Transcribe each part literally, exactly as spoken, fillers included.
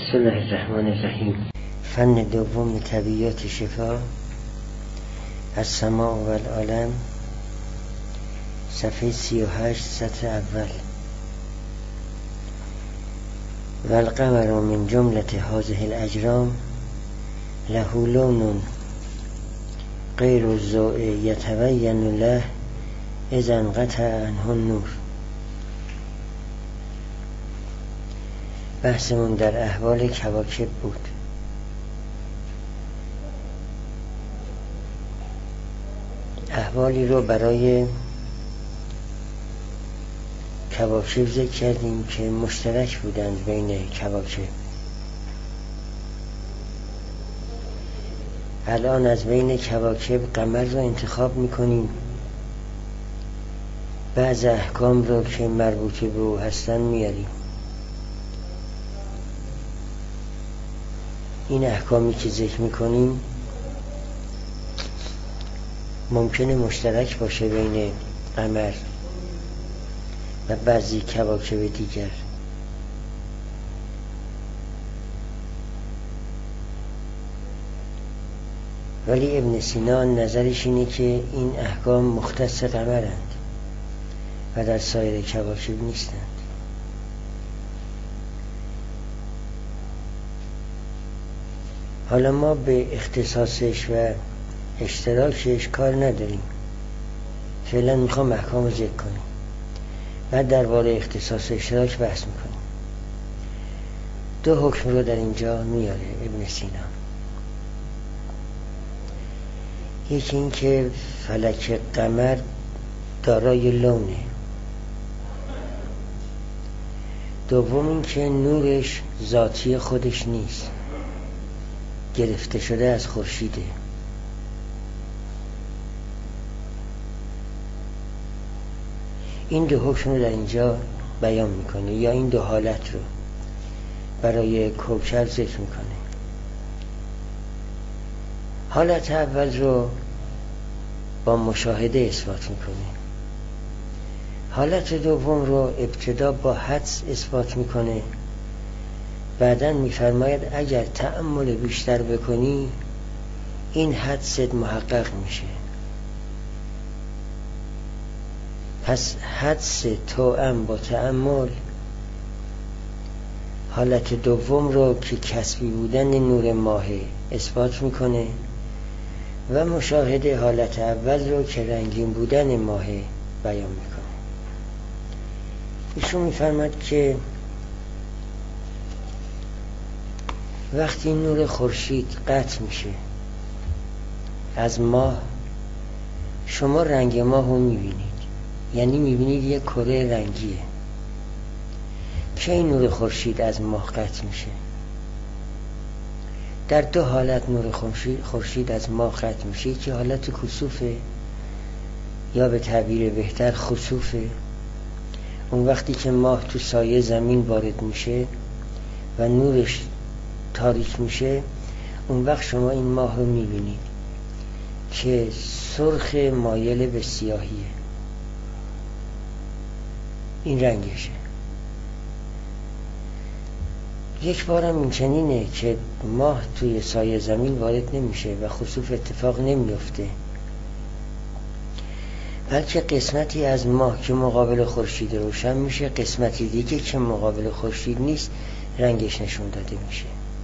بسم الله الرحمن الرحیم. فن دوم طبیعیات شفا، السماع و العالم، صفحه سی و هشت، سطر اول. و القمر من جملت هذه الاجرام له لون غیر الضوء یتبین له اذا انقطع عنه النور. بحثمون در احوال کواکب بود. احوالی رو برای کواکب ذکر کردیم که مشترک بودند بین کواکب. الان از بین کواکب قمر رو انتخاب میکنیم. بعض احکام رو که مربوط به او هستن میاریم. این احکامی که ذکر میکنیم ممکنه مشترک باشه بین قمر و بعضی کواکب دیگر. ولی ابن سینا نظرش اینه که این احکام مختص قمرند و در سایر کواکب نیستند. حالا ما به اختصاصش و اشتراکش کار نداریم. فعلا میخوام احکام رو ذکر کنیم، بعد درباره اختصاص و اشتراک بحث میکنیم. دو حکم رو در اینجا میاره ابن سینا. یکی این که فلک قمر دارای لونه. دوم این که نورش ذاتی خودش نیست، گرفته شده از خورشیده. این دو حکم رو در اینجا بیان میکنه، یا این دو حالت رو برای کوکب ذکر میکنه. حالت اول رو با مشاهده اثبات میکنه. حالت دوم رو ابتدا با حدس اثبات میکنه، بعداً میفرماید اگر تأمل بیشتر بکنی این حدست محقق میشه. پس حدس توأم با تأمل حالت دوم رو که کسبی بودن نور ماه اثبات میکنه و مشاهده حالت اول رو که رنگین بودن ماه بیان میکنه. ایشون میفرماید که وقتی نور خورشید قطع میشه از ماه، شما رنگ ماه رو میبینید، یعنی میبینید یک کره رنگیه. کی نور خورشید از ماه قطع میشه؟ در دو حالت نور خورشید از ماه قطع میشه. که حالت کسوفه، یا به تعبیر بهتر خسوفه. اون وقتی که ماه تو سایه زمین وارد میشه و نورش تاریک میشه، اون وقت شما این ماه رو میبینید که سرخ مایل به سیاهیه. این رنگشه. یک بارم این چنینه که ماه توی سایه زمین وارد نمیشه و خسوف اتفاق نمیفته، بلکه قسمتی از ماه که مقابل خورشید روشن میشه، قسمتی دیگه که مقابل خورشید نیست رنگش نشون داده میشه.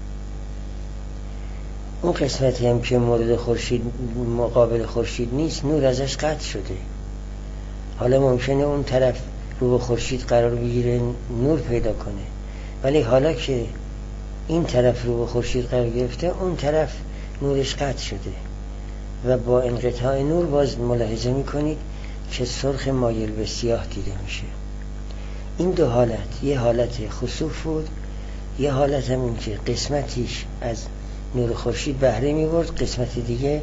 اون قسمتی هم که مورد خورشید مقابل خورشید نیست نور ازش قطع شده. حالا ممکنه اون طرف رو به خورشید قرار بگیره نور پیدا کنه، ولی حالا که این طرف رو به خورشید قرار گرفته اون طرف نورش قطع شده و با انقطاع نور باز ملاحظه میکنید که سرخ مایل به سیاه دیده میشه. این دو حالت، یه حالت خسوف بود، یه حالت هم این که قسمتیش از نور خورشید بهره میبرد، قسمت دیگه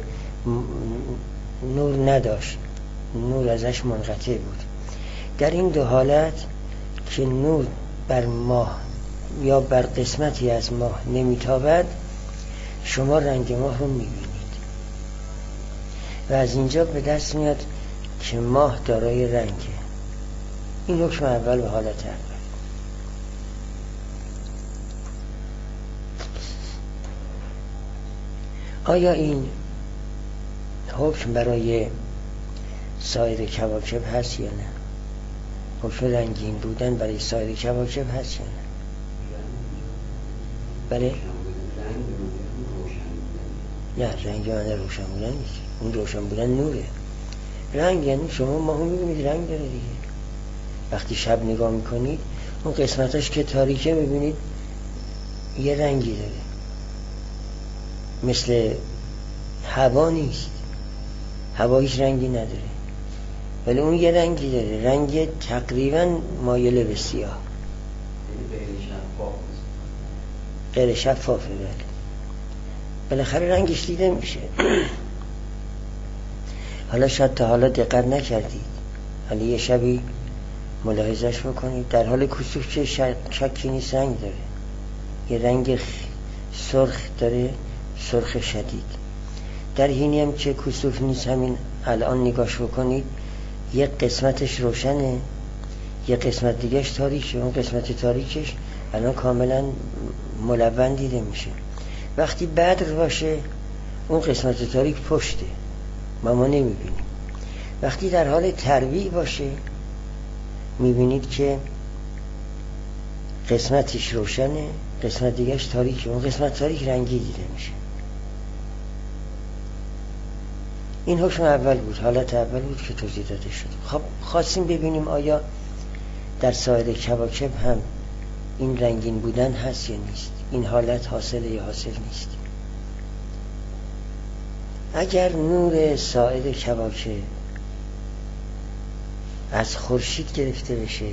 نور نداشت، نور ازش منقطع بود. در این دو حالت که نور بر ماه یا بر قسمتی از ماه نمیتابد، شما رنگ ماه رو میبینید و از اینجا به دست میاد که ماه دارای رنگه. این حکم اول و حالت اول. آیا این حکم برای سایر کواکب هست یا نه؟ حکم رنگین بودن برای سایر کواکب هست یا نه؟ بله؟ نه، رنگ معنی روشن بودن نیست. اون روشن بودن نوره. رنگ یعنی شما ماهو میبینید رنگ داره دیگه. وقتی شب نگاه میکنید اون قسمتش که تاریکه میبینید یه رنگی داره، مثل هوا نیست. هوا هیچ رنگی نداره، ولی اون یه رنگی داره، رنگ تقریبا مایل به سیاه، غیر شفافه. بله، بالاخره رنگش دیده میشه. حالا شاید تا حالا دقت نکردید، حالا یه شبی ملاحظش بکنید، در حال کسوف چه شکی نیست رنگ داره، یه رنگ سرخ داره، سرخ شدید. در حینی هم که کسوف نیست، همین الان نگاش بکنید یک قسمتش روشنه، یک قسمت دیگهش تاریکه. اون قسمت تاریکش الان کاملا ملون دیده میشه. وقتی بدر باشه اون قسمت تاریک پشته، ما ما نمیبینیم. وقتی در حال ترویع باشه میبینید که قسمتش روشنه، قسمت دیگهش تاریکه. اون قسمت تاریک رنگی دیده میشه. این حکم اول بود، حالت اول بود که توضیح داده شد. خب خواستیم ببینیم آیا در سایر کواکب هم این رنگین بودن هست یا نیست، این حالت حاصل یا حاصل نیست. اگر نور سایر کواکب از خورشید گرفته بشه،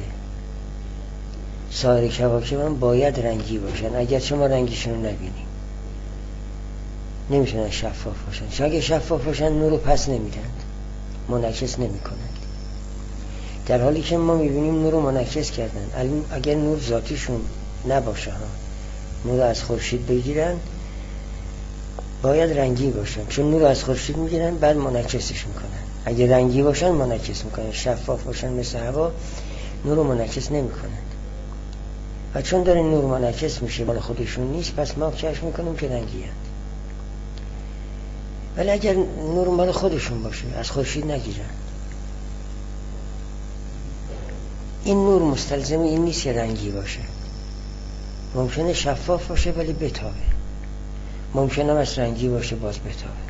سایر کواکب هم باید رنگی باشن، اگرچه ما رنگشون رو نبینیم. نمیتونن شفاف باشن، چون اگه شفاف باشن نور رو پس نمیدند، منعکس نمی کنند. در حالی که ما میبینیم نور رو منعکس کردن. اگر نور ذاتیشون نباشه ها، نور از خورشید بگیرن، باید رنگی باشن، چون نور از خورشید میگیرن بعد منعکسش میکنن. اگه رنگی باشن منعکس میکنن، شفاف باشن مثل هوا نور رو منعکس نمیکنن. و چون داره نور منعکس میشه مال خودشون نیست، پس ما کشف میکنیم که رنگی هست. ولی اگر نور مال خودشون باشه، از خورشید نگیرن، این نور مستلزم این نیست که رنگی باشه. ممکنه شفاف باشه ولی بتابه، ممکنه از رنگی باشه باز بتابه.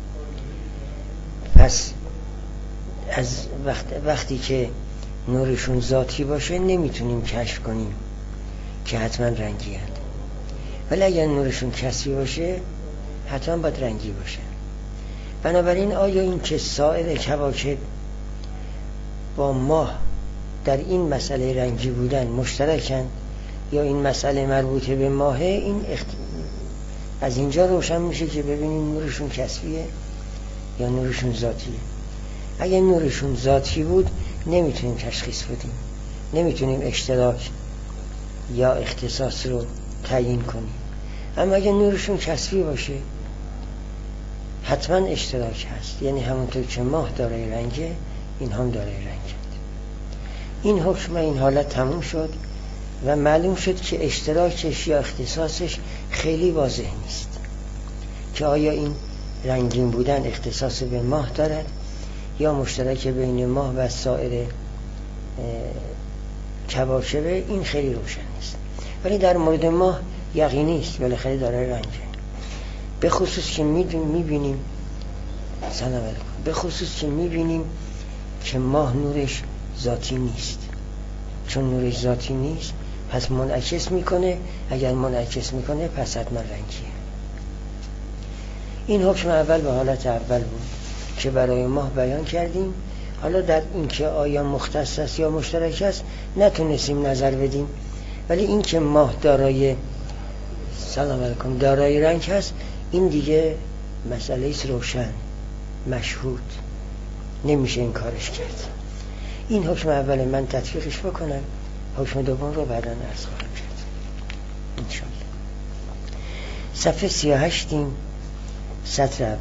پس از وقت وقتی که نورشون ذاتی باشه نمیتونیم کشف کنیم که حتما رنگی هست. ولی اگر نورشون کسبی باشه حتما باید رنگی باشه. بنابراین آیا این که سایر کواکب با ماه در این مسئله رنگی بودن مشترکن یا این مسئله مربوطه به ماهه، این اخت... از اینجا روشن میشه که ببینیم نورشون کسبیه یا نورشون ذاتیه. اگر نورشون ذاتی بود نمیتونیم تشخیص بدیم، نمیتونیم اشتراک یا اختصاص رو تعیین کنیم. اما اگر نورشون کسبی باشه حتما اشتراک هست، یعنی همونطور که ماه داره رنگه این هم داره رنگه. این حکم این حالت تموم شد و معلوم شد که اشتراکش یا اختصاصش خیلی واضح نیست، که آیا این رنگین بودن اختصاص به ماه دارد یا مشترک بین ماه و سایر کواکب. این خیلی روشن نیست. ولی در مورد ماه یقینی است، بالاخره داره رنگه. به خصوص که میبینیم سلام علیکم به خصوص که میبینیم که ماه نورش ذاتی نیست. چون نورش ذاتی نیست پس منعکس میکنه، اگر منعکس میکنه پس حتما رنگیه. این حکم اول به حالت اول بود که برای ماه بیان کردیم. حالا در این که آیا مختص است یا مشترک است نتونستیم نظر بدیم، ولی این که ماه دارای سلام علیکم دارای رنگ هست این دیگه مسئله است روشن، مشهود، نمیشه این کارش کرد. این حکم اول من تطبیقش بکنم، حکم دوم رو بعدا عرض خواهم کرد انشاءالله. صفحه سی و هشتیم، سطر اول.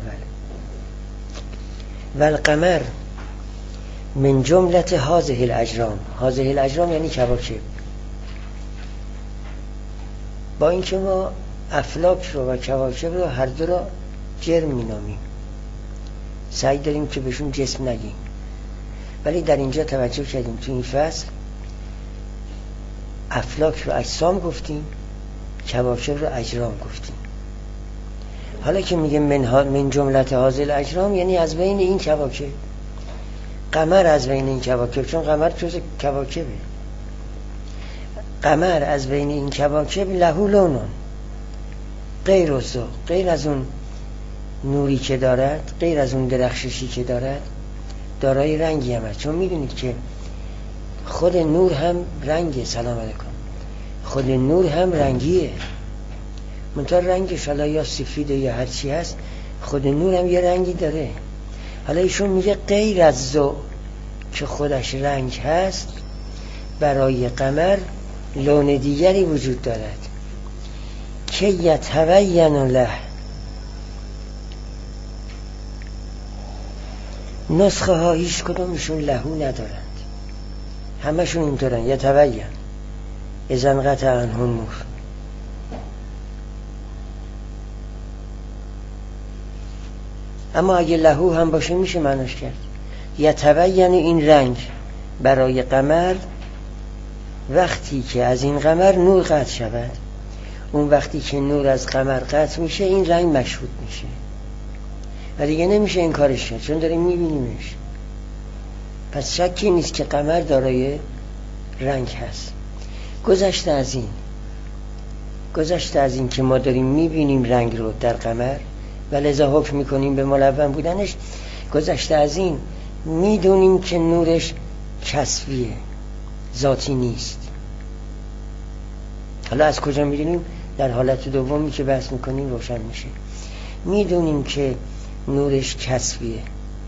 والقمر من جملت هذه الاجرام. هذه الاجرام یعنی کواکب. با اینکه ما افلاک رو و کواکب رو هر دو رو جرم مینامیم، سعی داریم که بهشون جسم نگیم. ولی در اینجا توجه کردیم تو این فصل افلاک رو اجسام گفتیم، کواکب رو اجرام گفتیم. حالا که میگه من, من جملت هازل اجرام، یعنی از بین این کواکب. قمر از بین این کواکب، چون قمر جز کواکبه. قمر از بین این کواکب لهو لونون، غیر از ذوق، غیر از اون نوری که دارد، غیر از اون درخششی که دارد، دارای رنگی هم هست. چون میدونید که خود نور هم رنگه. سلام علیکم. خود نور هم رنگیه، منتها رنگش حالا یا سفیده یا هر چی هست، خود نور هم یه رنگی داره. حالا ایشون میگه غیر از ذوق که خودش رنگ هست، برای قمر لون دیگری وجود دارد که یتبین له. نسخه ها هیچ کدومشون لهو ندارند، همشون اینطورن. یتبین اذا انقطع عنه النور. اما اگه لهو هم باشه میشه معناش کرد. یتبین این رنگ برای قمر وقتی که از این قمر نور قطع شود. اون وقتی که نور از قمر قطع میشه این رنگ مشهود میشه و دیگه نمیشه این کارش کرد، چون داریم میبینیمش. پس شکی نیست که قمر دارای رنگ هست. گذشته از این گذشته از این که ما داریم میبینیم رنگ رو در قمر و لذا حکم میکنیم به ملون بودنش، گذشته از این میدونیم که نورش کسبیه، ذاتی نیست. حالا از کجا میدونیم؟ در حالت دومی که بحث میکنیم روشن میشه. میدونیم که نورش کسبیه.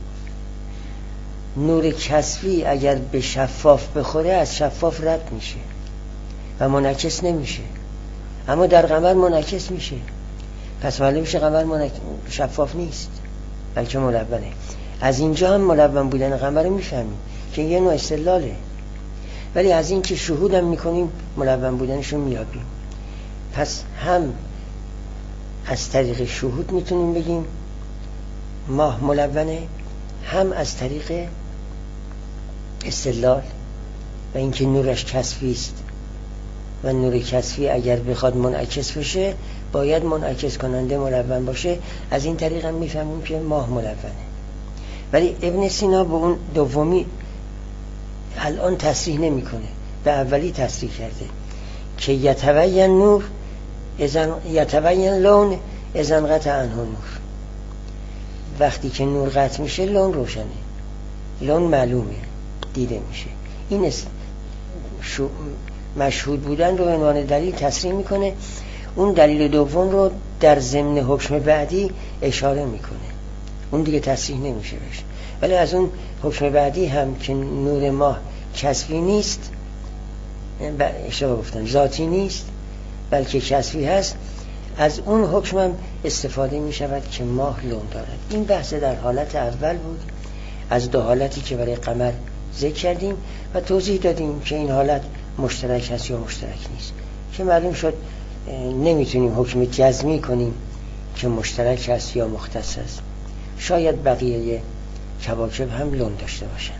نور کسبی اگر به شفاف بخوره از شفاف رد میشه و منعکس نمیشه، اما در قمر منعکس میشه. پس معلوم میشه قمر منعکس شفاف نیست بلکه ملونه. از اینجا هم ملون بودن قمر رو میفهمیم که یه نوع استدلاله، ولی از این که شهودم میکنیم ملون بودنش رو میابیم. پس هم از طریق شهود میتونیم بگیم ماه ملونه، هم از طریق استدلال و اینکه نورش کسفی است و نور کسفی اگر بخواد منعکس بشه باید منعکس کننده ملون باشه. از این طریق هم میفهمیم که ماه ملونه. ولی ابن سینا به اون دومی الان تصریح نمیکنه، به اولی تصریح کرده که یتبین نور اذن یتبین لون اذا انقطع عنه نور. وقتی که نور قطع میشه لون روشنه، لون معلومه، دیده میشه. این است شو مشهود بودن رو به عنوان دلیل تصریح میکنه. اون دلیل دوم رو در ضمن حکم بعدی اشاره میکنه، اون دیگه تصریح نمیشه بشه. ولی از اون حکم بعدی هم که نور ماه کسبی نیست، اشاره گفتن ذاتی نیست بلکه کسبی هست، از اون حکم هم استفاده می شود که ماه لون دارد. این بحث در حالت اول بود از دو حالتی که برای قمر ذکر کردیم و توضیح دادیم که این حالت مشترک هست یا مشترک نیست، که معلوم شد نمیتونیم حکم جزمی کنیم که مشترک هست یا مختص هست. شاید بقیه کواکب هم لون داشته باشند.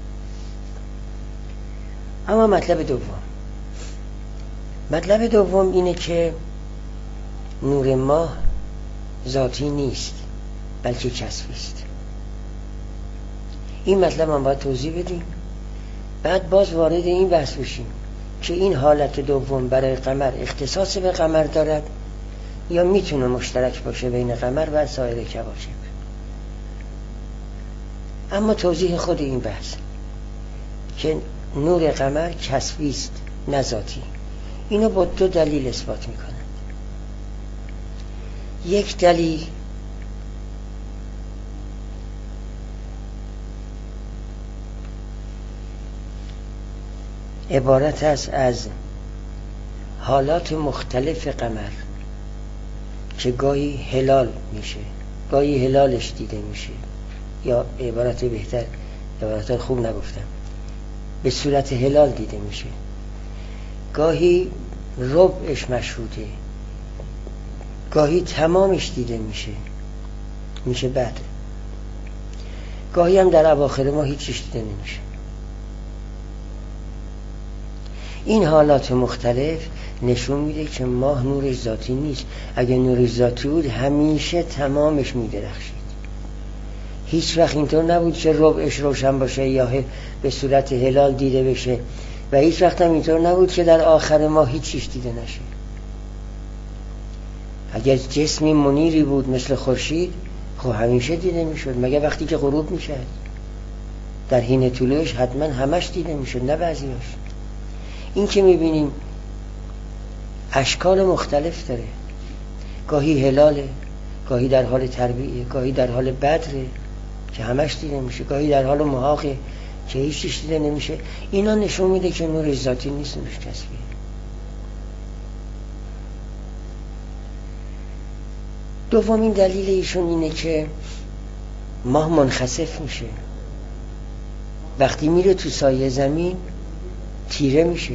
اما مطلب دوم مطلب دوم اینه که نور ماه ذاتی نیست بلکه کسبی است. این مطلب هم باید توضیح بدیم، بعد باز وارد این بحث بشیم که این حالت دوم برای قمر اختصاص به قمر دارد یا میتونه مشترک باشه بین قمر و سایر کواکب. اما توضیح خود این بحث که نور قمر کسبی است نه ذاتی، اینو با دو دلیل اثبات میکنند. یک دلیل عبارت است از حالات مختلف قمر که گاهی هلال میشه، گاهی هلالش دیده میشه، یا عبارت بهتر، عبارت خوب نگفتم، به صورت هلال دیده میشه، گاهی ربعش مشهوده، گاهی تمامش دیده میشه. میشه بدر. گاهی هم در اواخر ما هیچیش دیده نمیشه. این حالات مختلف نشون میده که ماه نورش ذاتی نیست. اگه نورش ذاتی بود همیشه تمامش میدرخشید. هیچ وقت اینطور نبود که ربعش روشن باشه یا به صورت هلال دیده بشه و هیچ وقت هم اینطور نبود که در آخر ماه هیچیش دیده نشه. اگر جسمی منیری بود مثل خورشید خب همیشه دیده میشد، مگه وقتی که غروب میشد؟ در حین طلوعش حتما همش دیده میشد، نه بعضیاش. این که میبینیم اشکال مختلف داره، گاهی هلاله، گاهی در حال تربیعه، گاهی در حال بدره که همش دیده میشه، گاهی در حال محاقه که هیچیش دیده نمیشه. اینا نشون میده که نور ذاتی نیست، نورش کسبیه. دومین دلیل ایشون اینه که ماه منخسف میشه، وقتی میره تو سایه زمین تیره میشه،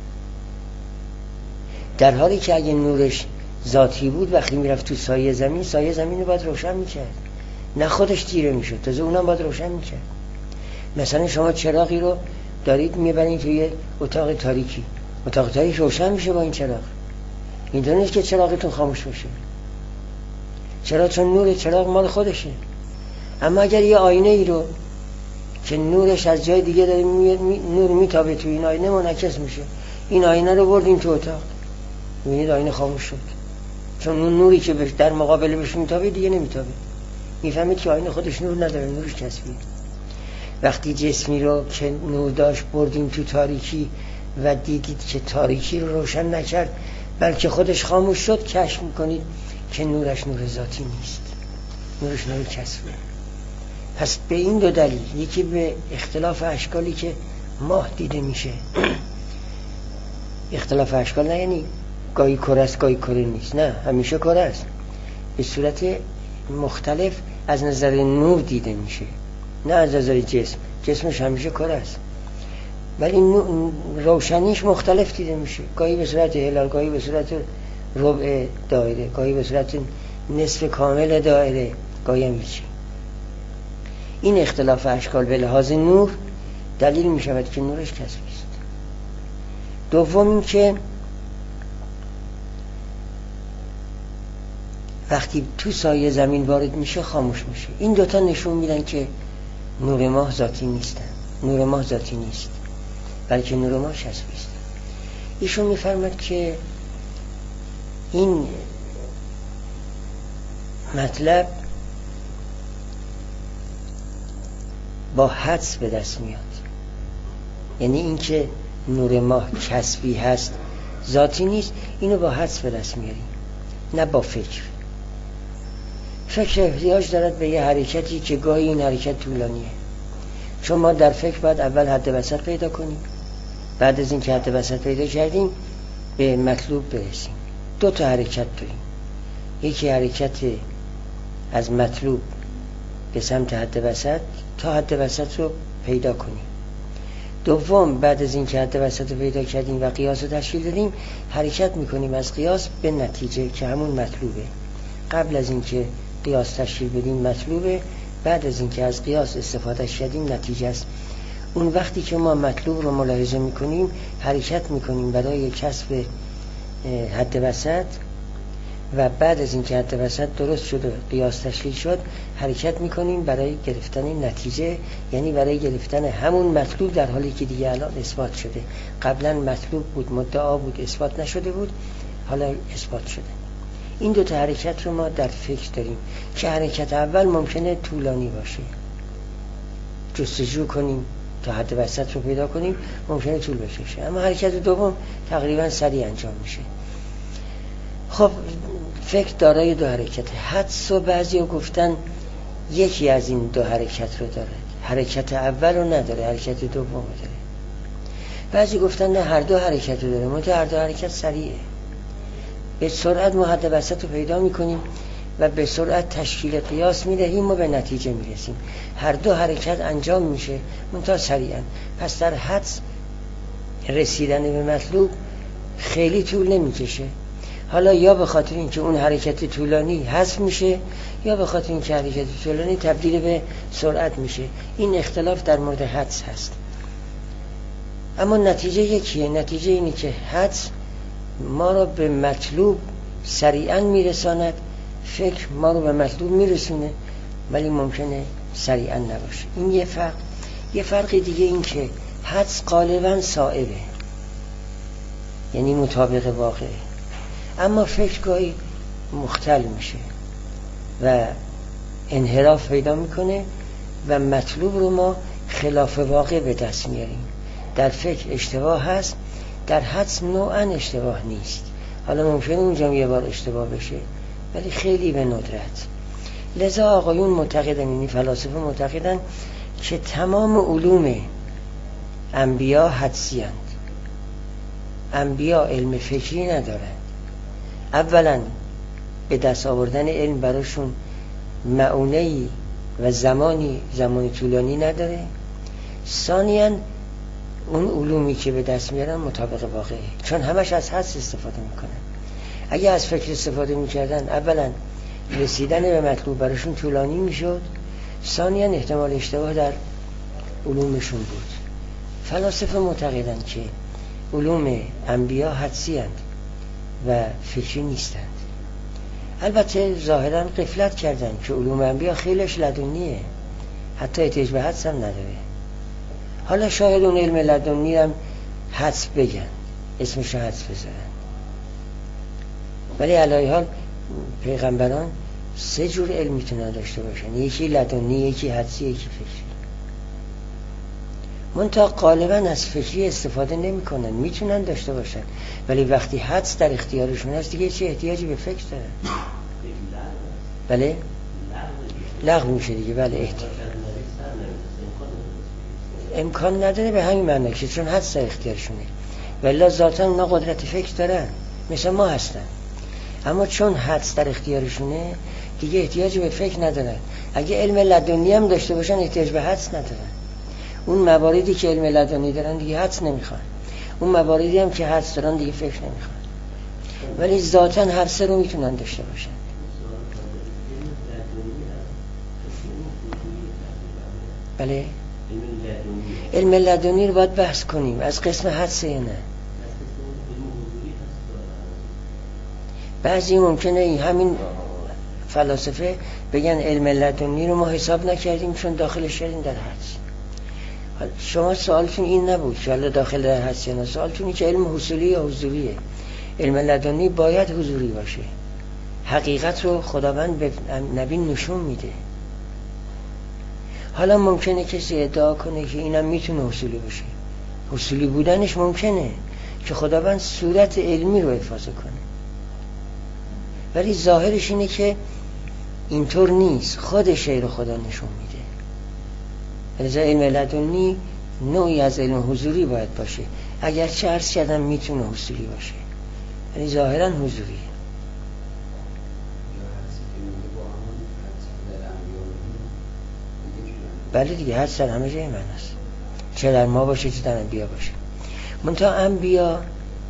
در حالی که اگه نورش ذاتی بود وقتی میرفت تو سایه زمین، سایه زمین رو باید روشن میکرد، نه خودش تیره میشد، تازه اونم باید روشن میکرد. مثلا شما چراغی رو دارید میبرید توی اتاق تاریکی، اتاق تاریک روشن میشه با این چراغ، اینطور نیست که چراغتون خاموش باشه. چرا؟ چون نور چراغ مال خودشه. اما اگر یه آینه ای رو که نورش از جای دیگه داره میاد، می... نور میتابه تو این آینه منعکس میشه، این آینه رو بردین تو اتاق، میبینید آینه خاموش شد، چون اون نوری که در مقابل بهش میتابه دیگه نمیتابه. میفهمید که آینه خودش نور نداره، نورش کسبیه. وقتی جسمی رو که نور داشت بردین تو تاریکی و دیدید که تاریکی رو روشن نکرد بلکه خودش خاموش شد، کشف میکنید که نورش نور ذاتی نیست، نورش نور کسبیه. پس به این دو دلیل، یکی به اختلاف اشکالی که ماه دیده میشه، اختلاف اشکال نه یعنی گاهی کره است گاهی کره نیست، نه همیشه کره است، به صورت مختلف از نظر نور دیده میشه، نه از نظر جسم. جسمش همیشه کره است ولی روشنیش مختلف دیده میشه، گاهی به صورت هلال، گاهی به صورت ربع دایره، گاهی به صورت نصف کامل دایره، گاهی هم هیچی. این اختلاف اشکال به لحاظ نور دلیل می شود که نورش کسبی است. دوم این که وقتی تو سایه زمین وارد میشه خاموش میشه. این دوتا نشون میدن که نور ماه ذاتی نیستن، نور ماه ذاتی نیست بلکه نور ماه کسبی است. ایشون میفرماد که این مطلب با حدس به دست میاد، یعنی این که نور ماه کسبی هست ذاتی نیست، اینو با حدس به دست میاریم، نه با فکر. فکر احتیاج دارد به یه حرکتی که گاهی این حرکت طولانیه، چون ما در فکر باید اول حد وسط پیدا کنیم، بعد از این که حد وسط پیدا کردیم به مطلوب برسیم. دو تا حرکت داریم، یکی حرکت از مطلوب به سمت حد وسط تا حد وسط رو پیدا کنیم. دوم بعد از این که حد وسط رو پیدا کردیم و قیاس رو تشکیل دادیم حرکت میکنیم از قیاس به نتیجه که همون مطلوبه. قبل از این که قیاس تشکیل بدیم مطلوبه، بعد از این که از قیاس استفاده کردیم نتیجه است. اون وقتی که ما مطلوب رو ملاحظه میکنیم حرکت میکنیم برای کسب حد وسط و بعد از این که حد وسط درست شد و قیاس تشکیل شد حرکت میکنیم برای گرفتن نتیجه، یعنی برای گرفتن همون مطلوب، در حالی که دیگه الان اثبات شده. قبلا مطلوب بود، مدعا بود، اثبات نشده بود، حالا اثبات شده. این دو تا حرکت رو ما در فکر داریم که حرکت اول ممکنه طولانی باشه، جستجو کنیم تا حد وسط رو پیدا کنیم، ممکنه طول بکشه، اما حرکت دوم تقریبا سریع انجام میشه. خب فکر دارای دو حرکت، حدس و بعضی گفتن یکی از این دو حرکت رو داره، حرکت اول رو نداره، حرکت دوم رو داره. بعضی گفتن نه هر دو حرکت رو داره، منتها هر دو حرکت سریعه. به سرعت ما حد وسط رو پیدا میکنیم و به سرعت تشکیل قیاس میدهیم و به نتیجه میرسیم. هر دو حرکت انجام میشه منتها سریعا. پس در حدس رسیدن به مطلوب خیلی طول نمیکشه. حالا یا به خاطر اینکه اون حرکت طولانی حذف میشه یا به خاطر اینکه حرکت طولانی تبدیل به سرعت میشه. این اختلاف در مورد حدس هست، اما نتیجه یکیه. نتیجه اینه که حدس ما رو به مطلوب سریعا میرساند، فکر ما رو به مطلوب میرسونه ولی ممکنه سریعا نباشه. این یه فرق. یه فرق دیگه این که حدس غالبا صائبه، یعنی مطابق واقعه، اما فکر گاهی مختل میشه و انحراف پیدا میکنه و مطلوب رو ما خلاف واقع به دست میاریم. در فکر اشتباه هست، در حدس نوعا اشتباه نیست. حالا ممکنه اونجا یه بار اشتباه بشه ولی خیلی به ندرت. لذا آقایون معتقدن، یعنی فلاسفه معتقدن که تمام علوم انبیا حدسی اند. انبیا علم فکری ندارند. اولا به دست آوردن علم براشون معونه‌ای و زمانی زمانی طولانی نداره. ثانیاً اون علومی که به دست میارن مطابق واقعه، چون همش از حدس استفاده میکنن. اگه از فکر استفاده میکردن اولا رسیدن به مطلوب براشون طولانی میشد، ثانیاً احتمال اشتباه در علومشون بود. فلاسفه معتقدن که علوم انبیا حدسی اند و فکری نیستند. البته ظاهراً غفلت کردن که علوم انبیا خیلیش لدنیه، حتی احتیاج به حدس هم نداره. حالا شاید اون علم لدنی هم حدس بگن، اسمش رو حدس بذارن، ولی علیه حال پیغمبران سه جور علم میتونن داشته باشن، یکی لدنی، یکی حدسی، یکی فکری. منتها غالبا از فکری استفاده نمی کنن. میتونن داشته باشن ولی وقتی حدس در اختیارشون هست دیگه چه احتیاجی به فکر دارن؟ بله؟ لغو میشه دیگه. بله احتیاج امکان نداره به همین معنی که چون حدس در اختیارشونه، ولی ذاتاً اونا قدرت فکر دارن مثل ما هستن، اما چون حدس در اختیارشونه دیگه احتیاج به فکر ندارن. اگه علم لدنی هم داشته باشن احتیاج به حدس ندارن. اون مواردی که علم لدنی دارن دیگه حدس نمیخوان، اون مواردی هم که حدس دارن دیگه فکر نمیخوان، ولی ذاتاً هر سه رو میتونن داشته باشن. بله علم لدنی رو باید بحث کنیم از قسم حدس یا نه. بعضی ممکنه همین فلاسفه بگن علم لدنی رو ما حساب نکردیم چون داخل شدیم در حدس. شما سوالتون این نبود که حالا داخل در حدس یا نه، سوالتون این که علم حصولی یا حضوریه. علم لدنی باید حضوری باشه. حقیقت رو خداوند به نبی نشون میده. حالا ممکنه کسی ادعا کنه که اینم میتونه حصولی باشه. حصولی بودنش ممکنه که خداوند صورت علمی رو افاضه کنه، ولی ظاهرش اینه که اینطور نیست، خود شی رو خدا نشون میده. لذا علم لدنی نوعی از علم حضوری باید باشه، اگرچه عرض کردم میتونه حصولی باشه ولی ظاهرا حضوریه. بله دیگه حدس در همه جای من هست، چه در ما باشه چه در انبیا باشه. منتها انبیا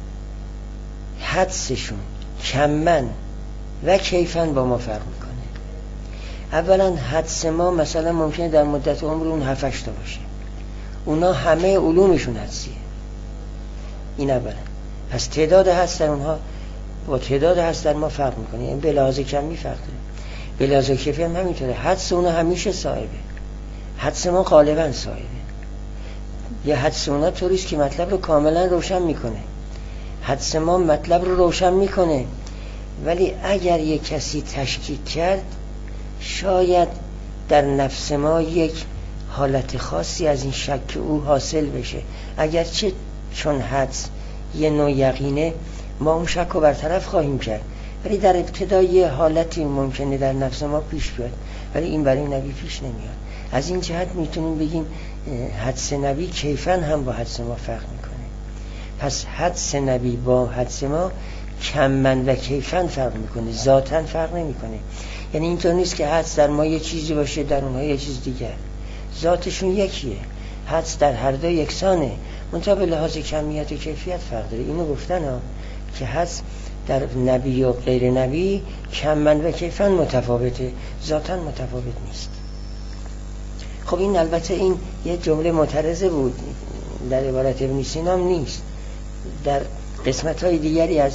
حدسشون کمن و کیفن با ما فرق میکنه. اولا حدس ما مثلا ممکنه در مدت عمر اون هفت هشت تا باشه، اونا همه علومشون حدسیه. این اولا. پس تعداد حدس در اونها با تعداد حدس در ما فرق میکنه، این به لحاظ کمی فرق داره. به لحاظ کیفی هم همینطوره. حدس اونا همیشه صائبه، حدس ما غالبا صائبه. یه حدس اونا طوریست که مطلب رو کاملا روشن میکنه، حدس ما مطلب رو روشن میکنه، ولی اگر یک کسی تشکیک کرد شاید در نفس ما یک حالت خاصی از این شک او حاصل بشه، اگرچه چون حدس یه نوع یقینه ما اون شک رو برطرف خواهیم کرد، ولی در ابتدا یه حالتی ممکنه در نفس ما پیش بیاد، ولی این برای نبی پیش نمیاد. از این جهت میتونیم بگیم حدس نبی کیفاً هم با حدس ما فرق میکنه. پس حدس نبی با حدس ما کمن و کیفاً فرق میکنه، ذاتاً فرق نمیکنه. یعنی اینطور نیست که حدس در ما یه چیزی باشه در اونها یه چیز دیگر، ذاتشون یکیه. حدس در هر دو یکسانه، منتها به لحاظ کمیت و کیفیت فرق داره. اینو گفتن ها که حدس در نبی و غیر نبی کمن و کیفن متفاوته، ذاتن متفاوت نیست. خب این البته این یه جمله معترضه بود، در عبارت ابن سینا نیست، در قسمت های دیگری از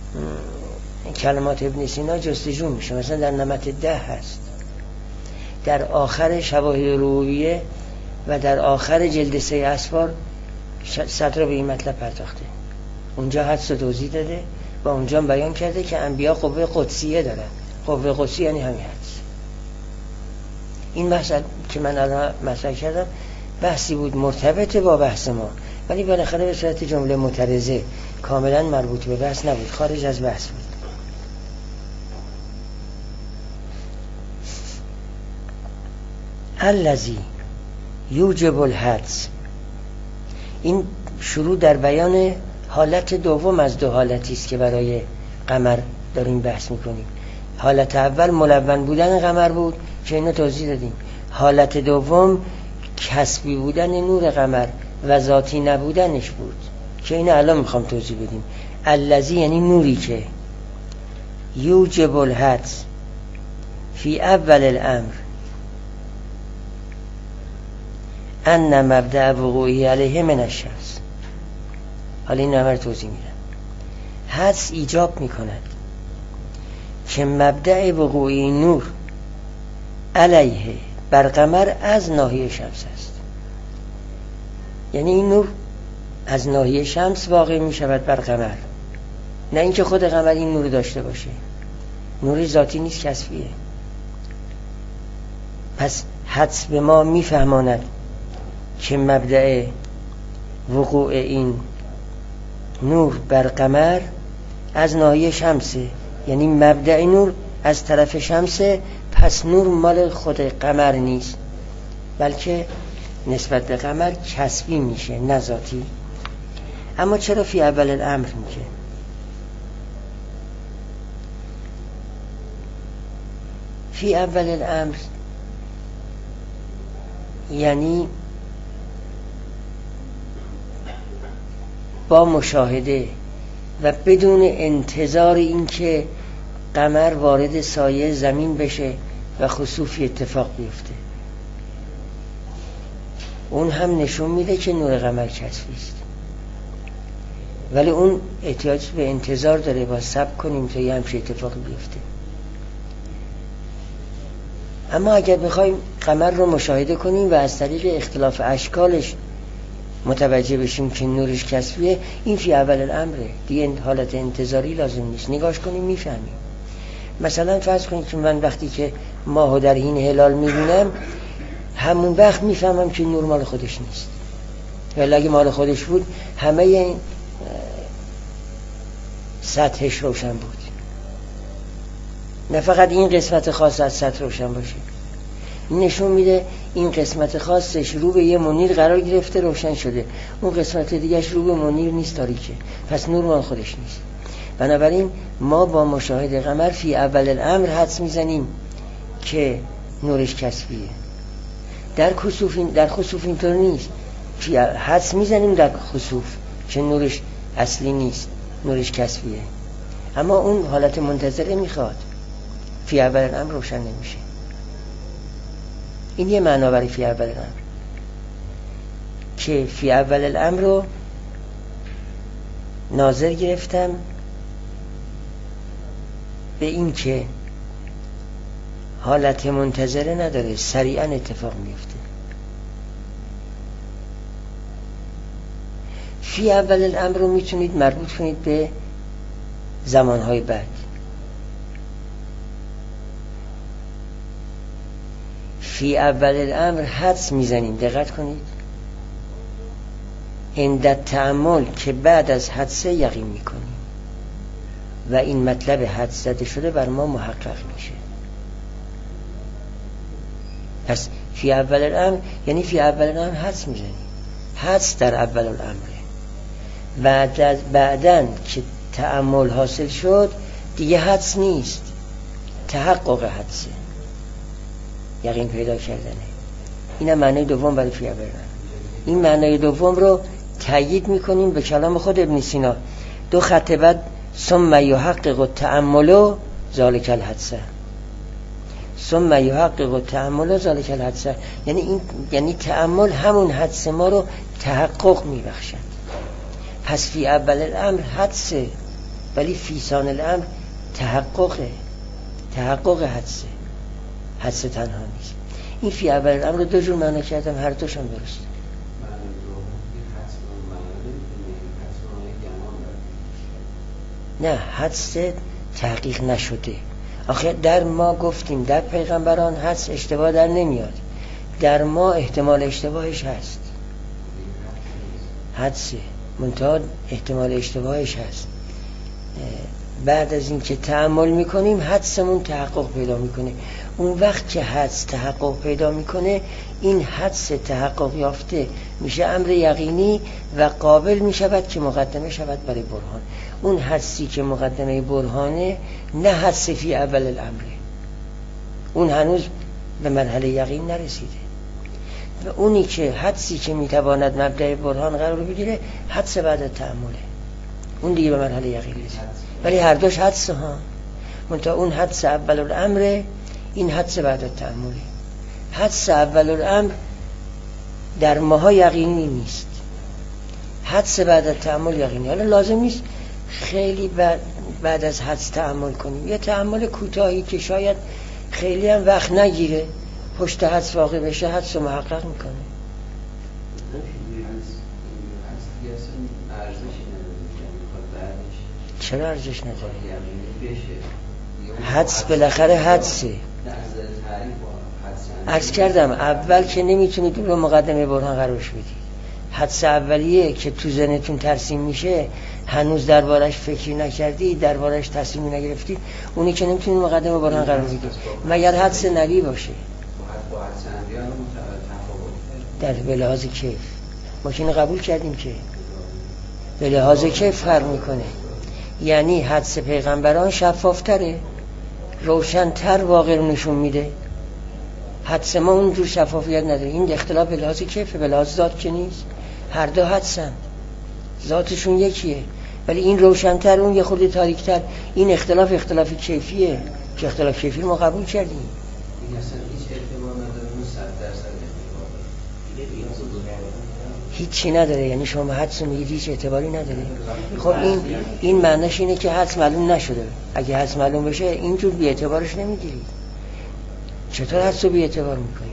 کلمات ابن سینا جستجو میشه. مثلا در نمط ده هست، در آخر شواهد ربوبیه و در آخر جلد سه اسفار سطر به این مطلب پرداخته. اونجا حدس و توضیح داده و اونجا بیان کرده که انبیا قوه قدسیه دارن. قوه قدسی یعنی همین حدس. این بحث که من الان مطرح کردم بحثی بود مرتبط با بحث ما، ولی بالاخره به صورت جمله معترضه، کاملا مربوط به بحث نبود، خارج از بحث بود. الذی یوجب الحدس، این شروع در بیان حالت دوم از دو حالتی است که برای قمر داریم بحث میکنیم. حالت اول ملون بودن قمر بود که اینو توضیح دادیم. حالت دوم کسبی بودن نور قمر و ذاتی نبودنش بود که اینو الان میخوام توضیح بدیم. الذی یعنی نوری که یوجب الحدس فی اول الامر ان مبدأ وقوعی علیه من الشمس. حالا این نمر توضیح میدم. حدس ایجاب میکند که مبدأ وقوعی نور علیه بر قمر از ناحیه شمس است. یعنی این نور از ناحیه شمس واقع میشود بر قمر، نه اینکه خود قمر این نور داشته باشه. نور ذاتی نیست، کسبیه. پس حدس به ما میفهماند که مبدأ وقوع این نور بر قمر از ناحیه شمسه، یعنی مبدأ نور از طرف شمسه. پس نور مال خود قمر نیست، بلکه نسبت به قمر کسبی میشه، نه ذاتی. اما چرا فی اول الامر میگه؟ فی اول الامر یعنی با مشاهده و بدون انتظار اینکه قمر وارد سایه زمین بشه و خسوفی اتفاق بیفته. اون هم نشون میده که نور قمر کسبی است، ولی اون احتیاج به انتظار داره، با صبر کنیم تا یه همچه اتفاقی بیفته. اما اگر بخوایم قمر رو مشاهده کنیم و از طریق اختلاف اشکالش متوجه بشیم که نورش کسبیه، این فی اول الامره، دیگه حالت انتظاری لازم نیست. نگاش کنیم میفهمیم. مثلا فرض کنید که من وقتی که ماهو در این هلال میبینم، همون وقت میفهمم که نور مال خودش نیست، ولی اگه مال خودش بود همه این سطحش روشن بود، نه فقط این قسمت خاص از سطح روشن باشه. این نشون میده این قسمت خاصش رو به یه منیر قرار گرفته، روشن شده، اون قسمت دیگهش رو به منیر نیست، تاریکه، پس نور مال خودش نیست. بنابراین ما با مشاهده قمر فی اول الامر حدس میزنیم که نورش کسبیه. در خسوف در خسوف اینطور نیست. فی حدس میزنیم در خسوف که نورش اصلی نیست، نورش کسبیه. اما اون حالت منتظره میخواد، فی اول الامر روشن نمیشه. این یه معنا برای فی اول الامر، که فی اول الامر رو ناظر گرفتم به این که حالت منتظره نداره، سریعا اتفاق میفته. فی اول الامر رو میتونید مربوط کنید به زمانهای بعد. فی اول الامر حدس میزنیم، دقت کنید، عند تأمل که بعد از حدسه یقین میکنیم و این مطلب حدس زده شده بر ما محقق میشه. پس فی اول الامر یعنی فی اول الامر حدس میزنیم، حدس در اول الامره. بعد از بعدن که تأمل حاصل شد دیگه حدس نیست، تحقق حدسه، یقین پیدا کردنه. این هم معنی دوم برای فی اول الامر. این معنی دوم رو تأیید میکنیم به کلام خود ابن سینا. دو خط بعد ثم یحقق التأمل ذلک الحدث ثم یحقق التأمل ذلک الحدث یعنی این یعنی تأمل همون حدث ما رو تحقق میبخشد. پس فی اول الامر حدثه، ولی فی ثانی الامر تحققه. تحقق حدثه، حدث تنها نیست. این فی اول الامر رو دو جور معنی کردم، هر دوشون درست. نه، حدث تحقیق نشده. آخه در ما گفتیم در پیغمبران حدث اشتباه در نمیاد، در ما احتمال اشتباهش هست. حدثه منتها احتمال اشتباهش هست. بعد از این که تأمل میکنیم حدسمون تحقق پیدا میکنه. اون وقت که حدس تحقق پیدا میکنه، این حدس تحقق یافته میشه امر یقینی و قابل میشود که مقدمه شود برای برهان. اون حدسی که مقدمه برهانه نه حدس فی اول الامره، اون هنوز به مرحله یقین نرسیده. و اونی که حدسی که میتواند مبدأ برهان قرار بگیره حدس بعد تأمله، اون دیگه به مرحله یقین رسید. ولی هر دوش حدس ها، منتها اون حدس اول الامر، این حدس بعد تأمله. حدس اول الامر در ماها یقینی نیست، حدس بعد تأمل یقینی. حالا لازم نیست خیلی بعد, بعد از حدس تأمل کنیم، یه تأمل کوتاهی که شاید خیلی هم وقت نگیره پشت حدس واقع بشه، حدس رو محقق میکنه. چرا ارزش نداره؟ حدس بالاخره حدسه. عرض کردم اول که نمیتونید رو مقدمه برهان قرارش بدید. حدس اولیه که تو ذهنتون ترسیم میشه، هنوز دربارش فکری نکردید، دربارش تصمیمی نگرفتید، اونی که نمیتونید مقدمه برهان قرار بدید مگر حدس نبی باشه. در به لحاظ کیف ما که قبول کردیم که به لحاظ کیف فرق میکنه. یعنی حدس پیغمبران شفافتره، روشنتر واقع رو نشون میده. حدس ما اونجور شفافیت نداره. این اختلاف به لحاظ کیفه، به لحاظ ذات که نیست. هر دو حدسن، ذاتشون یکیه، ولی این روشنتر، اون یه خورده تاریکتر. این اختلاف اختلاف کیفیه که اختلاف کیفی رو ما قبول کردیم. این اصلا هیچ احتمال نداره، اون صد درصد هیچی نداره. یعنی شما حدس میگید هیچ اعتباری نداره. خب این این معنیش اینه که حدس معلوم نشده. اگه حدس معلوم بشه اینجور بی اعتبارش نمیگیرید. چطور حدس رو بی اعتبار میکنید؟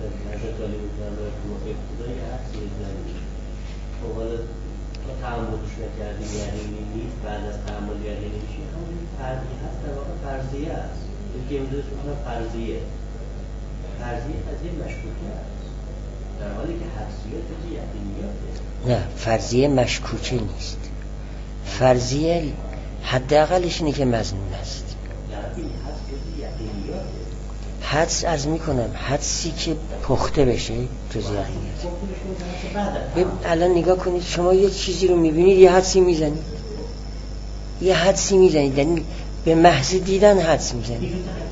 تعاملش نکردیم یعنی نیست، بعد از تعامل یعنی نمیشه. همون فرضیه هست، در واقع فرضیه است. این که امروز میگن فرضیه فرضیه قضیه مشکوکه است، در حالی که حدسیات قضیه یقینیاته. نه، فرضیه مشکوکه نیست. فرضیه حداقلش اینه که مظنون است. یعنی حدس قضیه یقینیاته. حدس از میکنم حدسی که پخته بشه جز یقینیات. ببین الان نگاه کنید، شما یه چیزی رو میبینید، یه حدسی میزنید، یه حدسی میزنید، یعنی به محض دیدن حدس میزنید.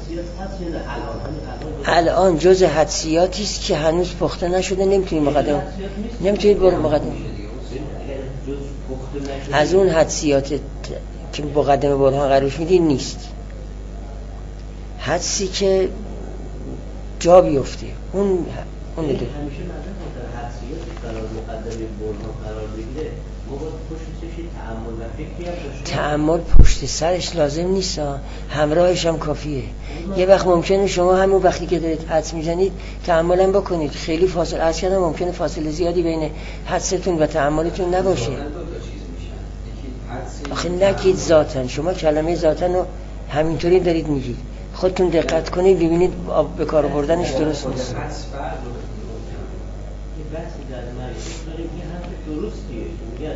الان جز حدسیاتی است که هنوز پخته نشده، نمیتونید مقدمه نمیتونید برو مقدمه از اون حدسیات که مقدمه برهان قرارش میدید نیست. حدسی که جا بیفته اون اون همیشه مدام در حدسیات قرار مقدمه برهان قرار بگیره، ما باید پشت سرش تأمل و فکری هم داشته. تأمل پشت سرش لازم نیست، همراهش هم کافیه. یه وقت ممکنه شما همون وقتی که دارید حدس میزنید تأمل هم بکنید، خیلی فاصله از کردم ممکنه فاصله زیادی بین حدستون و تأملتون نباشه. آخه نگید ذاتن، شما کلمه ذاتن رو همینطوری دارید میگید، خودتون دقت کنید ببینید به کار بردنش درست نیست. یه بحثی در مجلس داریم، این حرف درستیه که میگن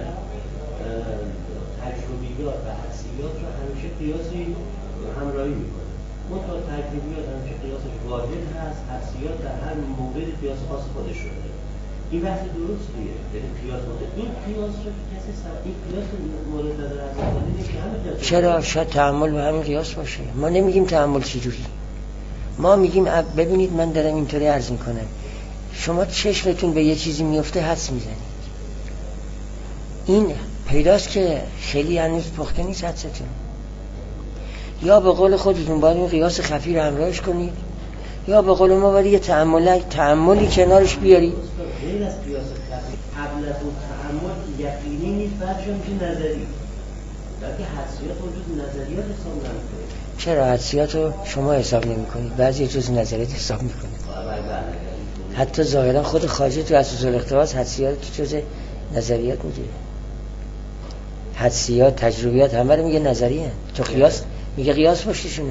تجربیات و حدسیات رو همیشه قیاسی همراهی میکنه. منتها تجربیات همیشه قیاسش واحد هست، حدسیات در هر موردی قیاس خاص خودش رو داره. این بحث درستیه، یعنی قیاس واحد. این قیاس رو کسی سر این قیاس مورد نظر از اولینه که همه جا چرا شاید تأمل به همین قیاس باشه. ما نمیگیم تأمل چجوری، ما میگیم ببینید من دارم اینطوری عرض میکنم، شما چشمتون به یه چیزی میفته حدس میزنید. این پیداست که خیلی هنوز پخته نیست حدستون. یا به قول خودتون باید این قیاس خفی رو همراهش کنید، یا به قول ما باید یه تأمل تأملی کنارش بیارید. غیر از قیاس خفی قبل از اون تأمل یقینی نیست، بعدش میشه نظری. بلکه حدسیات وجود نظریات حساب نمی‌کنه. چرا حدسیات رو شما حساب نمی‌کنید؟ بعضی جز نظریات حساب می‌کنید. حتی ظاهرا خود خارجی تو اساس الاقتباس حدسیات تو جز نظریات میگه. حدسیات، تجربیات همه رو میگه نظریه. تو قیاس میگه قیاس پشتشونه.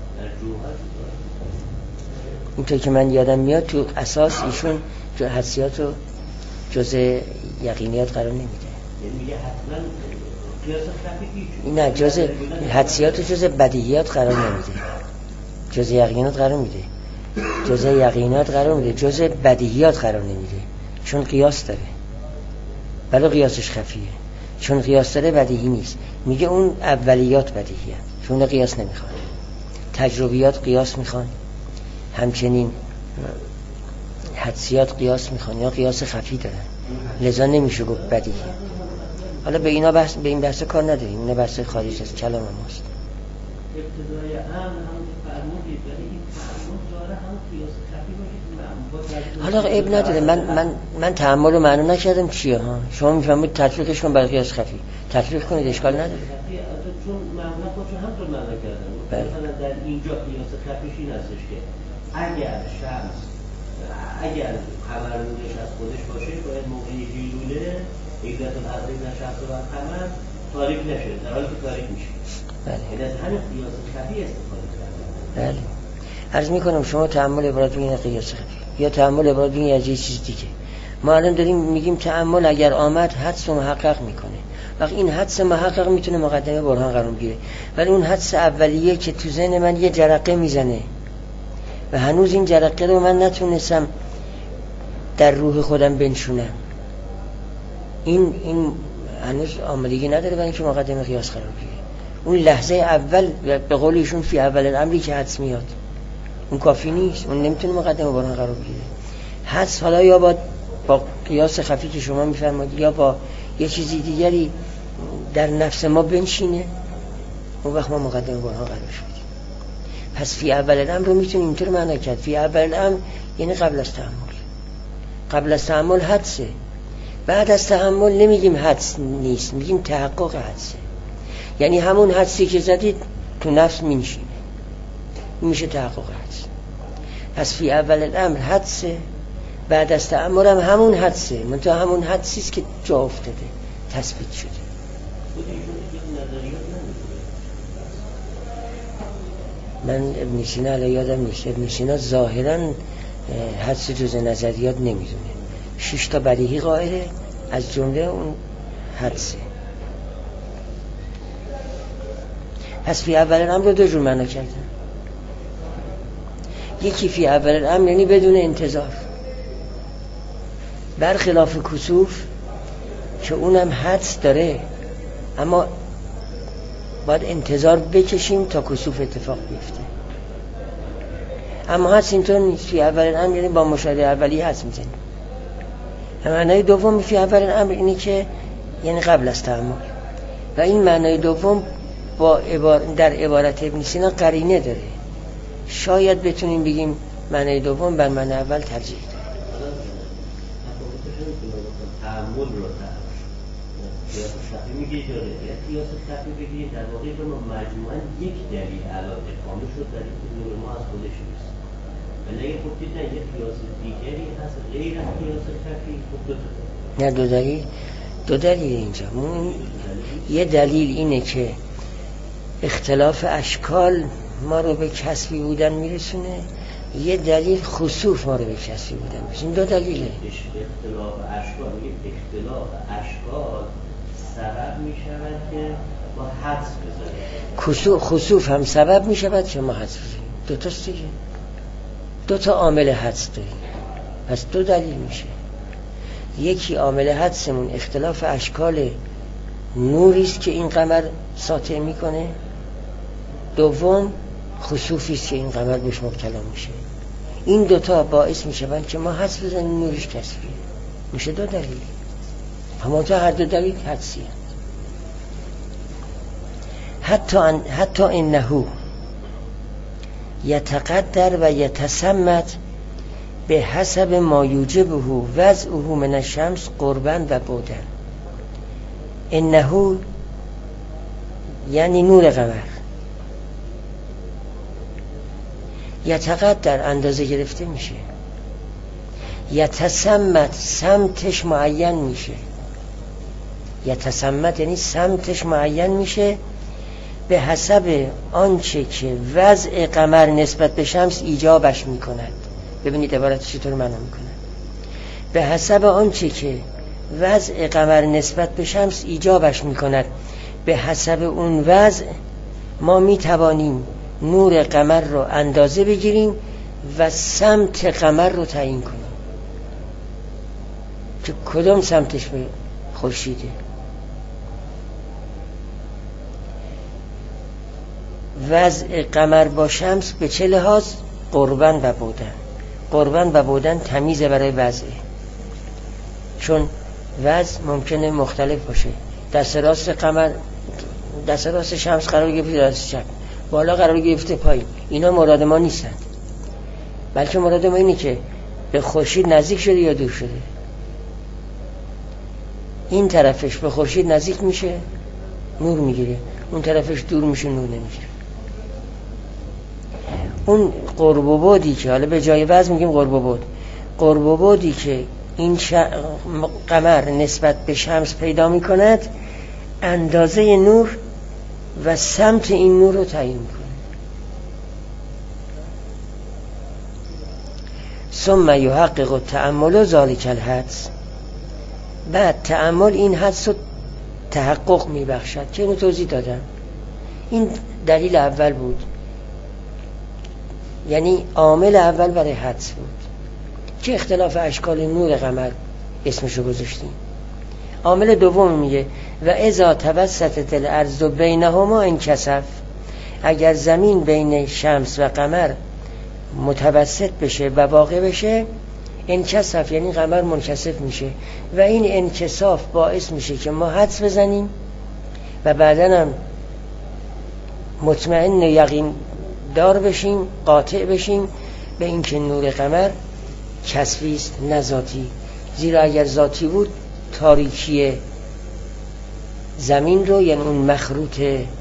اینطور که من یادم میاد تو اساس ایشون جو حدسیات رو جز یقینیات قرار نمیده. یعنی میگه حتما قیاس خفی نه، جز حدسیات رو جز بدیهیات قرار نمیده، جز یقینیات قرار میده، جز یقینیات قرار میده، جز بدیهیات قرار نمیده، چون قیاس داره. ولی قیاسش خفیه، چون قیاس داره بدیهی نیست. میگه اون اولیات بدیهیه، چون قیاس نمیخواد. تجربیات قیاس میخوان، همچنین حدسیات قیاس میخوان یا قیاس خفی دارن، لذا نمیشه گفت بدیهی. حالا به اینا بحث، به این بحث کار نداریم، اینا بحث خارج از کلام ماست. ابتدای امر هم فرمودید ولی این تعامل داره هم قیاس خفی باشه. حالا عیب نداره، من من من تعامل رو معنا نکردم چیه ها. شما میفهمید تطبیقش کن برای قیاس خفی، تطبیق کنید، اشکال نداره. چون معنا خودشون هم تو معنا کردن. مثلا در اینجا قیاس خفیش این هستش که اگر شمس اگر قمر نورش از خودش باشه باید موقع هیلوله ایدت الارض و شمس و قمر تاریک نشه، در حالی که تاریک میشه. بله. این از همین قیاس خفی استفاده کردن. بله. عرض میکنم شما تأمل عبارت بگین قیاس خفی یا تأمل عبارت بگین از یه چیز دیگه. ما الان داریم میگیم تأمل اگر آمد حدس رو محقق میکنه. وقتی این حدس محقق میتونه مقدمه برهان قرار بگیره، ولی اون حدس اولیه که تو ذهن من یه جرقه میزنه و هنوز این جرقه رو من نتونستم در روح خودم بنشونم، این این هنوز آمادگی نداره برای اینکه مقدمه قیاس قرار بگیره. اون لحظه اول به قول ایشون فی اول الامری که حدس میاد، اون کافی نیست، اون نمیتونه مقدمه برهان قرار بگیره. حدس حالا یا با با قیاس خفی که شما میفرمایید یا با یه چیزی دیگری در نفس ما بنشینه، اون وقت ما مقدمه برهان قرار شدیم. پس فی اول الامر رو میتونیم اینطور معنا کرد. فی اول الامر یعنی قبل از تأمل. قبل از تأمل حدسه، بعد از تأمل نمیگیم حدس نیست، میگیم تحقق حدسه. یعنی همون حدسی که زدید تو نفس میشینه، این میشه تحقق حدس. پس فی اول الامر حدسه، بعد از تأمل هم همون حدسه، منتها همون حدسیست که جا افتاده، تثبیت شده. من ابن سینا علی یادم نیست، ابن سینا ظاهرا حدس جز نظریات نمیدونه، شش تا بدیهی قائله، از جمله اون حدسه. پس فی اول الامر رو دو جور معنا کردن. یکی فی اول الامر یعنی بدون انتظار، برخلاف کسوف که اونم حدس داره اما باید انتظار بکشیم تا کسوف اتفاق بیفته. اما حدس اینطور نیست، فی اول الامر یعنی با مشاهده اولی حدس میزنیم. معنای دوم فی اول الامر اینی که یعنی قبل از تأمل، و این معنای دوم با عبار... در عبارت ابن سینا قرینه داره. شاید بتونیم بگیم معنای دوم بر معنای اول ترجیح داره. تأمل رو قیاس خفی میگه داره، یا قیاس خفی بگیریم در واقع به ما مجموعاً یک دلیل علاقه کامل شد در این که نور ما از خودش نیست. ولی اگه خب دیدن یک قیاس دیگری هست غیر از قیاس خفی، خب دو تا نه دو دلیل دو دلیل اینجا. یه دلیل اینه که اختلاف اشکال ما رو به کسبی بودن میرسونه، یه دلیل خسوف ما رو به کسبی بودن میرسونه. دو دلیله. اختلاف اشکال اختلاف اشکال سبب میشود که ما حدس بزنیم، خسوف هم سبب میشود که ما حدس بزنیم. دو تاست دیگه، دو تا عامل حدس داریم، پس دو دلیل میشه. یکی عامل حدسمون اختلاف اشکال نوریست که این قمر ساطع میکنه، دوم خسوفیست که این قمر بهش مبتلا میشه. این دوتا باعث میشوند که ما حدس بزنیم نورش کسبیه، میشه دو دلیل. همانطور هر دو دلیل حدسیه. حتی ان حتی انه یتقدر و یتسمت به حسب ما یوجبه وضعه من الشمس قربا و بعدا. انه یعنی نور قمر، یتقدر اندازه گرفته میشه، یتسمت سمتش معین میشه، یتسمت یعنی سمتش معین میشه به حسب آنچه که وضع قمر نسبت به شمس ایجابش میکند. ببینید عبارت چطور معنا میکنه. به حسب آنچه که وضع قمر نسبت به شمس ایجابش میکند، به حسب اون وضع ما میتوانیم نور قمر رو اندازه بگیریم و سمت قمر رو تعیین کنیم که کدام سمتش به خورشیده. وضع قمر با شمس به چه لحاظ؟ قربن و بودن. قربن و بودن تمیز برای وضعه، چون وضع ممکنه مختلف باشه. دست راست قمر دست راست شمس قرار گرفته دست چپ، بالا قرار گرفته پایین. اینا مراد ما نیستند، بلکه مراد ما اینه که به خورشید نزدیک شده یا دور شده. این طرفش به خورشید نزدیک میشه نور میگیره، اون طرفش دور میشه نور نمیگیره. اون قرب و بعدی که حالا به جای وزن میگیم قرب و بعد، قرب و بعدی که این ش... قمر نسبت به شمس پیدا میکند اندازه نور و سمت این نور رو تعیین میکنه. ثم یحقق التأمل ذلک الحدس، بعد تأمل این حدس رو تحقق میبخشد که اینو توضیح دادم. این دلیل اول بود، یعنی عامل اول برای حدس بود که اختلاف اشکال نور قمر اسمشو گذاشتیم. عامل دوم میگه و اذا توسطت الارض بینهما انکسف، اگر زمین بین شمس و قمر متوسط بشه و واقع بشه، انکسف یعنی قمر منکسف میشه و این انکساف باعث میشه که ما حدس بزنیم و بعدن هم مطمئن یقین دار بشیم، قاطع بشیم به اینکه نور قمر کسفی است نه ذاتی. زیرا اگر ذاتی بود تاریکی زمین رو، یعنی اون مخروط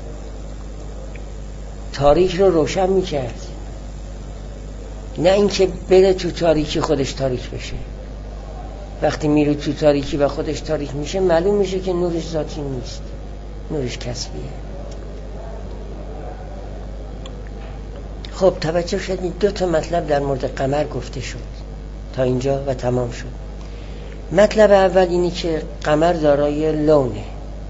تاریک رو روشن میکرد، نه اینکه بره تو تاریکی خودش تاریک بشه. وقتی میره تو تاریکی و خودش تاریک میشه معلوم میشه که نورش ذاتی نیست، نورش کسبیه. خب توجه شدید دو تا مطلب در مورد قمر گفته شد تا اینجا و تمام شد. مطلب اول اینی که قمر دارای لونه.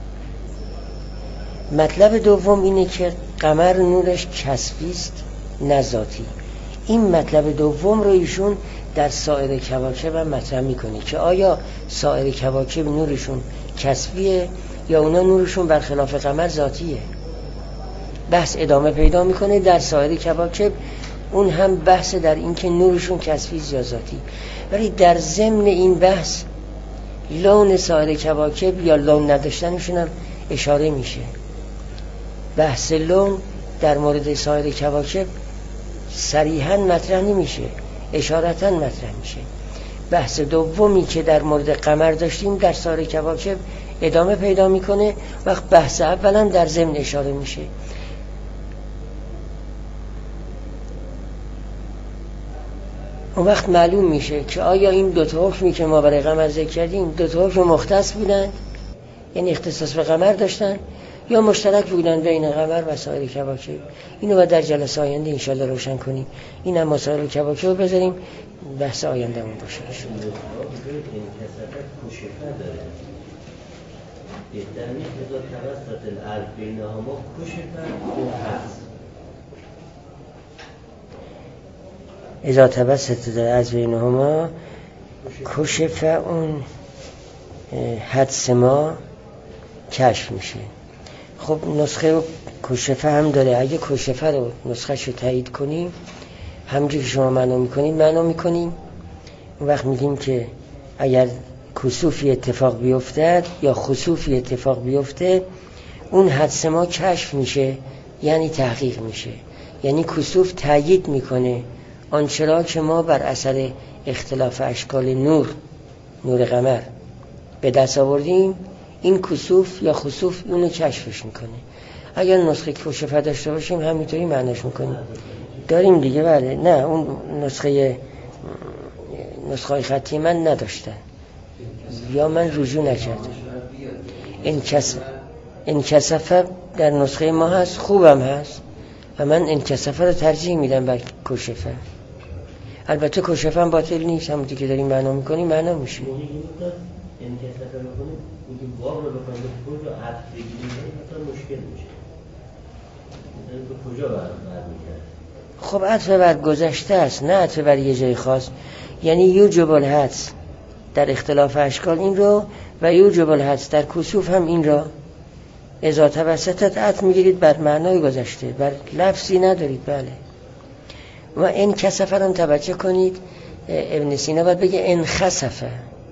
مطلب دوم اینه که قمر نورش کسبی است نه ذاتی. این مطلب دوم رو ایشون در سایر کواکب هم مطرح میکنه که آیا سایر کواکب نورشون کسبیه یا اونا نورشون برخلاف قمر ذاتیه. بحث ادامه پیدا میکنه در سایر کواکب، اون هم بحث در این که نورشون کسبی یا ذاتی. ولی در ضمن این بحث لون سایر کواکب یا لون نداشتنشون هم اشاره میشه. بحث لون در مورد سایر کواکب صریحاً مطرح نمیشه، اشارتاً مطرح میشه. بحث دومی که در مورد قمر داشتیم در سایر کواکب ادامه پیدا میکنه، وقت بحث اولا در ضمن اشاره میشه. اون وقت معلوم میشه که آیا این دو تا حکمی که ما برای قمر ذکر کردیم دو تا حکم مختص بودند، یعنی اختصاص به قمر داشتن، یا مشترک بودن بین قمر و سایر کواکب. اینو باید در جلسه آینده انشالله روشن کنیم. این هم مسائل کواکب رو بذاریم بحث آیندهمون باشه. اذا توسط الارض بینهما کشف، اون حدس ما کشف میشه. خب نسخه کشفه هم داره. اگه کشفه رو نسخه شو تایید کنیم همونجور که شما معنا میکنیم معنا میکنیم، اون وقت میگیم که اگر کسوفی اتفاق بیفتد یا خسوفی اتفاق بیفته، اون حدس ما کشف میشه، یعنی تحقیق میشه، یعنی کسوف تأیید میکنه آنچه را که ما بر اثر اختلاف اشکال نور نور قمر به دست آوردیم. این کسوف یا خسوف اونو کشفش میکنه. اگر نسخه کشفه داشته باشیم همینطوری معناش میکنیم. داریم دیگه، بله. نه اون نسخه نسخه خطی من نداشتن یا من رجوع نکردم. انکسف انکسفه در نسخه ما هست، خوبم هست و من انکسفه رو ترجیح میدم بر کشفه. البته کشفه هم باطل نیست، همونطور که داریم معنا میکنیم معنا میشه. انکسفه رو کنیم اینکه واو رو بکنیم به کجا عطف بگیریم مثلا مشکل میشه. به کجا برمیگرده؟ خب عطف بر گذشته است، نه عطف بر یه جای خاص. یعنی یوجب الحدس در اختلاف اشکال این رو و یوجب الحدس در کسوف هم این را. اذا توسطت عطف میگیرید بر معنای گذشته، بر لفظی ندارید. بله. و این کسفه رو توجه کنید، ابن سینا باید بگه ان خسفه،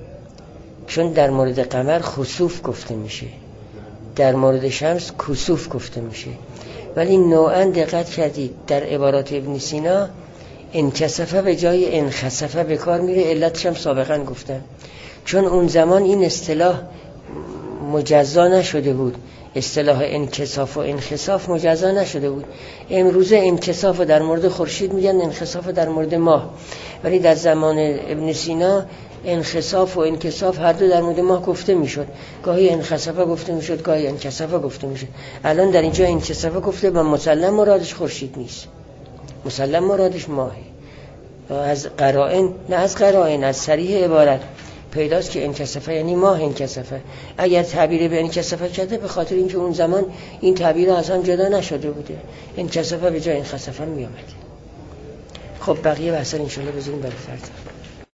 چون در مورد قمر خسوف گفته میشه، در مورد شمس کسوف گفته میشه. ولی نوعا دقت کردید در عبارات ابن سینا انکسفه به جای انخسفه به کار میره. علتش هم سابقا گفتم، چون اون زمان این اصطلاح مجزا نشده بود. اصطلاح انکساف و انخساف مجزا نشده بود. امروزه انکساف در مورد خورشید میگن، انخساف در مورد ماه. ولی در زمان ابن سینا انخساف و انکساف هر دو در مورد ماه گفته میشد. گاهی انخسافه گفته میشد، گاهی انکسافه گفته میشد. الان در اینجا انکسافه گفته و مسلم مرادش خورشید نیست، مسلم مرادش ماهه. از قرائن، نه از قرائن، از صریح عبارت پیداست که انکسافه یعنی ماه انکسافه. اگر تعبیر به انکسافه کرده به خاطر اینکه اون زمان این تعبیر از هم جدا نشده بوده، انکسافه به جای انخسافه می آمده. خب بقیه بحثا ان شاء الله بذاریم برای فردا.